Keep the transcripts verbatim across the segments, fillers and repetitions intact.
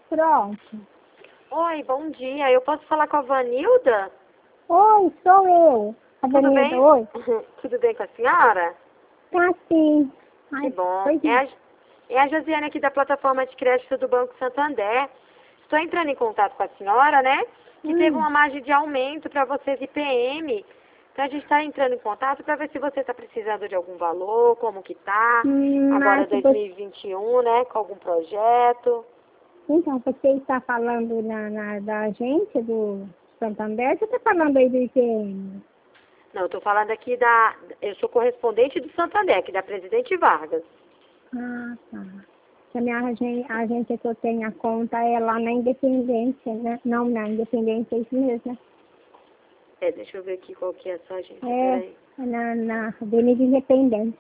Pronto. Oi, bom dia. Eu posso falar com a Vanilda? Oi, sou eu. A Tudo Vanilda, bem? oi? Tudo bem com a senhora? Tá sim. Que Ai, bom. pois É não. a, é a Josiane aqui da plataforma de crédito do Banco Santander. Estou entrando em contato com a senhora, né? Que teve Hum. uma margem de aumento para vocês I P M. Então a gente está entrando em contato para ver se você está precisando de algum valor, como que tá. Hum, Agora mas se você... dois mil e vinte e um, né? Com algum projeto. Então, você está falando na, na, da agência do Santander, você está falando aí do I P M? Não, eu estou falando aqui da... Eu sou correspondente do Santander, aqui da Presidente Vargas. Ah, tá. Que a minha agen- a agência que eu tenho a conta é lá na Independência, né? Não, na Independência, é isso mesmo, né? É, deixa eu ver aqui qual que é a sua agência, É, peraí. na, na Avenida Independência.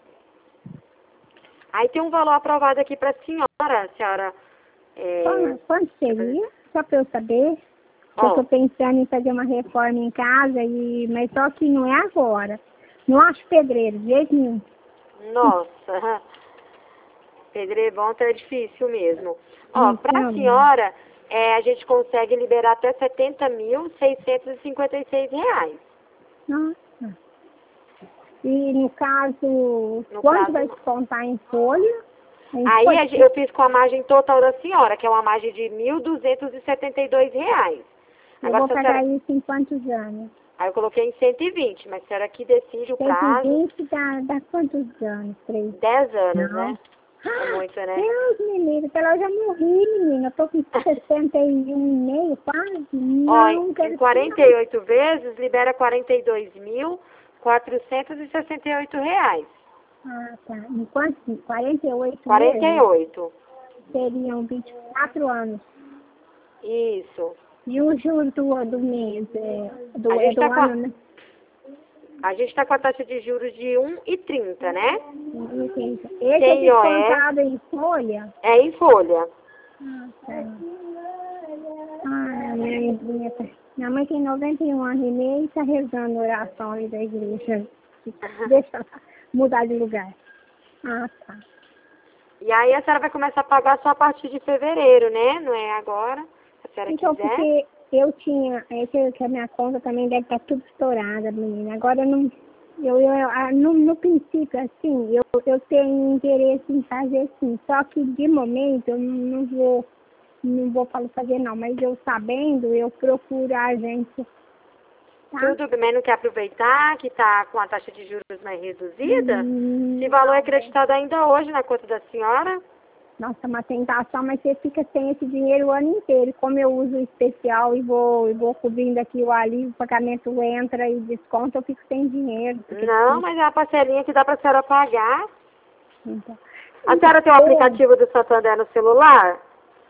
Aí tem um valor aprovado aqui para a senhora, a senhora... É, Quanto, quanto deixa eu ver. seria? Só para eu saber. Eu Ó, estou pensando em fazer uma reforma em casa, e, mas só que não é agora. Não acho pedreiro, de jeito nenhum. nossa, pedreiro bom tá difícil mesmo. Ó, para a Então, senhora, é, a gente consegue liberar até setenta mil, seiscentos e cinquenta e seis reais. nossa. E no caso, No quanto caso, vai não. descontar em folha? Em Aí a folha? gen- eu fiz com a margem total da senhora, que é uma margem de mil duzentos e setenta e dois reais. Eu Agora, vou se a pagar senhora... isso em quantos anos? Aí eu coloquei em cento e vinte, mas a senhora que decide o cento e prazo, vinte dá, dá quantos anos? Três? dez anos, Não. né? É muito, né? Deus me livre, pela eu já morri, menina. Eu tô com sessenta e um e meio, quase. Ó, em Não, em quero isso quarenta não. e oito vezes, libera quarenta e dois mil, quatrocentos e sessenta e oito reais. Ah, tá. Em quantos? quarenta e oito quarenta e meses? oito. Seriam vinte e quatro anos. Isso. E o juro do, do mês? É do, A é gente do está com a, ano, né? a gente tá com a taxa de juros de um vírgula trinta, né? Esse é Tem I O E, descontado em folha? é em folha. Ah, tá. Ah, minha mãe, minha mãe tem noventa e um anos e meio e está rezando oração ali da igreja. Deixa ela mudar de lugar. Ah, tá. E aí a senhora vai começar a pagar só a partir de fevereiro, né? Não é agora, se a senhora Então, quiser. porque eu tinha, é que, que a minha conta também deve estar tudo estourada, menina. Agora, não, eu, eu, ah, no, no princípio, assim, eu, eu tenho interesse em fazer assim. Só que, de momento, eu não, não vou, não vou falar fazer não. Mas eu sabendo, eu procuro a agência, tá? Tudo bem, mas não quer aproveitar que está com a taxa de juros mais reduzida? Hum, Esse valor é acreditado ainda hoje na conta da senhora? Nossa, uma tentação, mas você fica sem esse dinheiro o ano inteiro. Como eu uso o especial e vou, e vou cobrindo aqui o alívio, o pagamento entra e desconta, eu fico sem dinheiro. Não, mas é a parcelinha que dá para a senhora pagar. Então, A senhora tem o aplicativo do Santander no celular?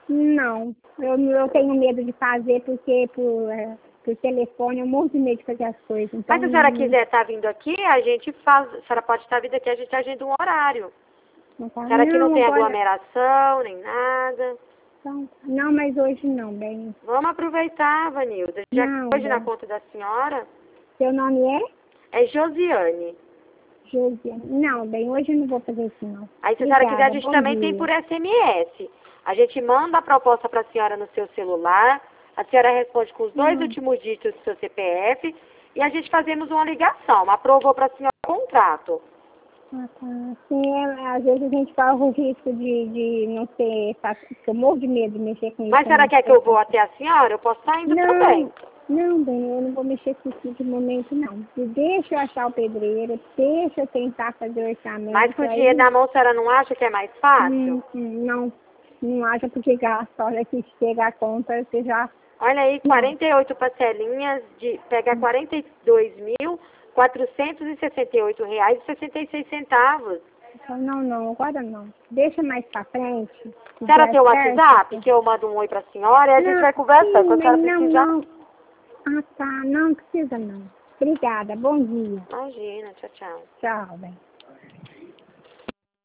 não, eu, eu tenho medo de fazer porque por, é, por telefone, eu morro de medo de fazer as coisas. Então, Mas se a senhora não, quiser estar vindo aqui, a gente faz. A senhora pode estar vindo aqui, a gente agenda um horário. não, tá, A senhora aqui não não, tem agora, aglomeração, nem nada. não, não, mas hoje não, bem. Vamos aproveitar, Vanilda. Já que Não, hoje na bem. conta da senhora Seu nome é? é Josiane. Josiane. Não, bem, hoje eu não vou fazer isso, não. Aí se a senhora quiser, a Obrigada, gente bom também tem dia. por S M S. A gente manda a proposta para a senhora no seu celular. A senhora responde com os dois Hum. últimos dígitos do seu C P F. E a gente fazemos uma ligação. Aprovou para a senhora o contrato. Ah, tá. Sim, é, às vezes a gente corre o risco de, de não ser fácil, porque eu morro de medo de mexer com isso. Mas a senhora Não, quer que eu vou até a senhora? Eu posso estar indo também. não, não, bem, eu não vou mexer com isso de momento, não. E deixa eu achar o pedreiro, deixa eu tentar fazer o orçamento. Mas com o aí, dinheiro na mão, a senhora não acha que é mais fácil? hum, hum, não, não acha porque gasta, olha que chega a conta, você já... Olha aí, Não. quarenta e oito parcelinhas de pegar quarenta e dois mil, quatrocentos e sessenta e oito reais e sessenta e seis centavos. Então, não, não, agora não. Deixa mais pra frente. se A senhora der tem o certo. WhatsApp, que eu mando um oi pra senhora e a gente Não, vai conversando. sim, Quando a senhora mas não, precisar. não. Ah, tá, não precisa não. Obrigada, bom dia. Imagina, tchau, tchau. Tchau, bem.